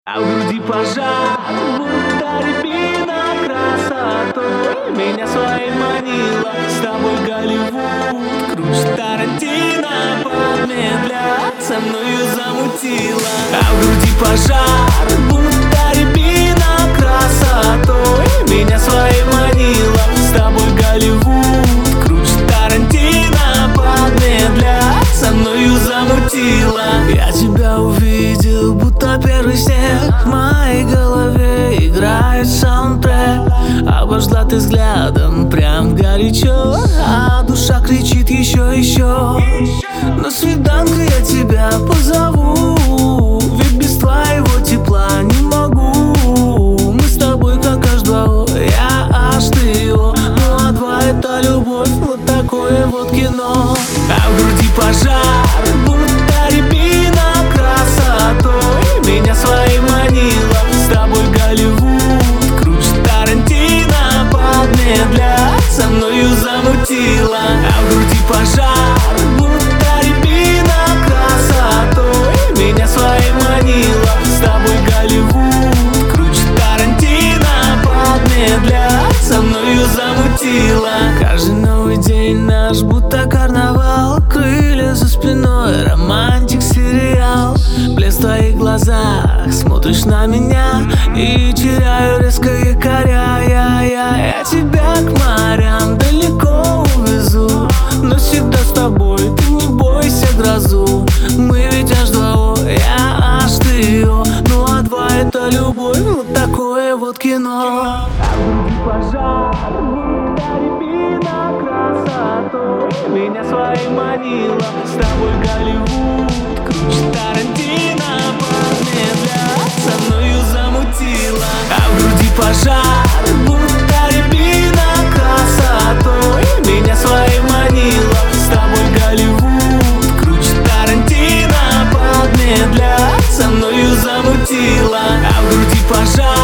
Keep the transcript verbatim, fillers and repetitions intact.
А в груди пожар, будто рябина красотой меня своей манила. С тобой Голливуд, круче Тарантино, подмедля, со мною замутила. А в груди пожар, будто рябина красотой меня своей манила. С тобой Голливуд, круче Тарантино, подмедля, со мною замутила. Я тебя увидел, будто первый снег. В моей голове играет саундтрек. Обожгла ты взглядом прям горячо, а душа кричит еще, еще. На свиданку я тебя позову, ведь без твоего тепла не могу. Мы с тобой как аш два о, я аш ты о. Ну а два это любовь, вот такое вот кино. А в груди пожар, будто рябина красотой меня своей манила. С тобой Голливуд, круче Тарантино, подмедля, со мною замутила. А в груди пожар, будто рябина красотой меня своей манила. С тобой Голливуд, круче Тарантино, подмедля, со мною замутила. Каждый новый день наш будто карнавал, крылья за спиной, романтик сериал. Блеск в твоих глазах, смотришь на меня и теряю резко якоря. Я, я, я тебя к морям далеко увезу, но всегда с тобой, ты не бойся грозу. Мы ведь аш два о, я аш ты о. Ну а два это любовь, вот такое вот кино. А в груди пожар, будто рябина красотой меня своей манила. С тобой Голливуд, круче Тарантино, подмедля, со мною замутила. А в груди пожар, будто рябина красотой меня своей манила. С тобой Голливуд, круче Тарантино, подмедля, со мною замутила. А в груди пожар.